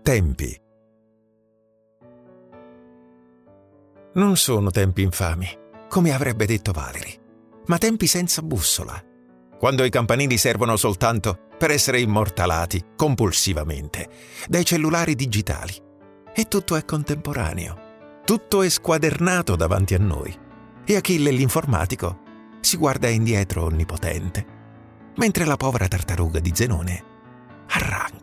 Tempi. Non sono tempi infami, come avrebbe detto Valery, ma tempi senza bussola, quando i campanili servono soltanto per essere immortalati compulsivamente dai cellulari digitali e tutto è contemporaneo, tutto è squadernato davanti a noi e Achille l'informatico si guarda indietro onnipotente, mentre la povera tartaruga di Zenone arranca.